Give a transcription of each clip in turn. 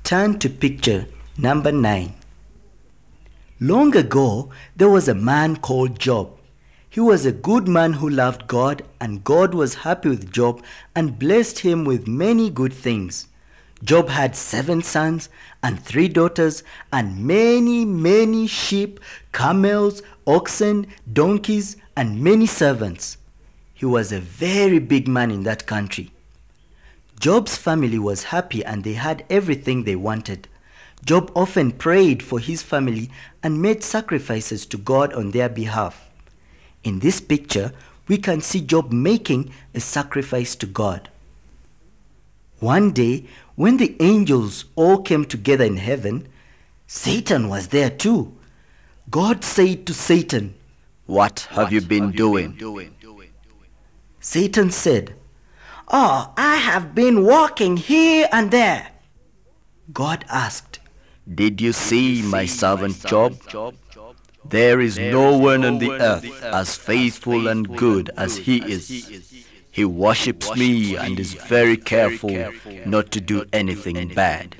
Turn to picture number 9. Long ago, there was a man called Job. He was a good man who loved God, and God was happy with Job and blessed him with many good things. Job had 7 sons and 3 daughters and many sheep, camels, oxen, donkeys, and many servants. He was a very big man in that country. Job's family was happy and they had everything they wanted. Job often prayed for his family and made sacrifices to God on their behalf. In this picture, we can see Job making a sacrifice to God. One day, when the angels all came together in heaven, Satan was there too. God said to Satan, "What have you been doing?" Satan said, "Oh, I have been walking here and there." God asked, "Did you see my servant Job? There is no one on the earth as faithful and good as he is. He worships me and is very careful not to do anything bad."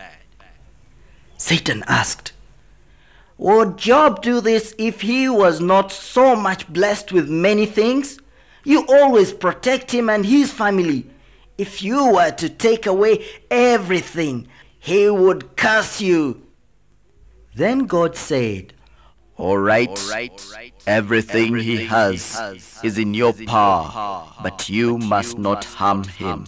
Satan asked, "Would Job do this if he was not so much blessed with many things? You always protect him and his family. If you were to take away everything, he would curse you." Then God said, All right, everything he has is in your power, but you must not harm him.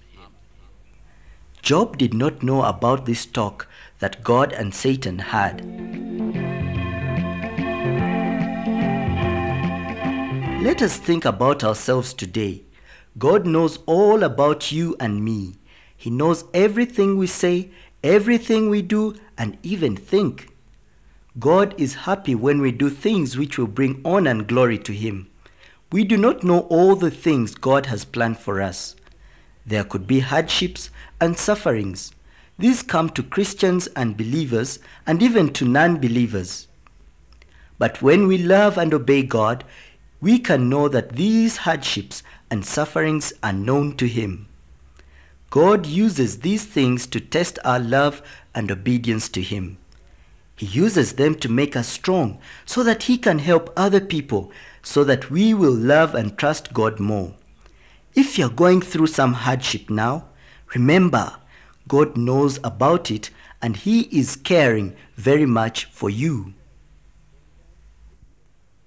Job did not know about this talk that God and Satan had. Let us think about ourselves today. God knows all about you and me. He knows everything we say, everything we do, and even think. God is happy when we do things which will bring honor and glory to Him. We do not know all the things God has planned for us. There could be hardships and sufferings. These come to Christians and believers, and even to non-believers. But when we love and obey God, we can know that these hardships and sufferings are known to Him. God uses these things to test our love and obedience to Him. He uses them to make us strong so that He can help other people, so that we will love and trust God more. If you're going through some hardship now, remember, God knows about it and He is caring very much for you.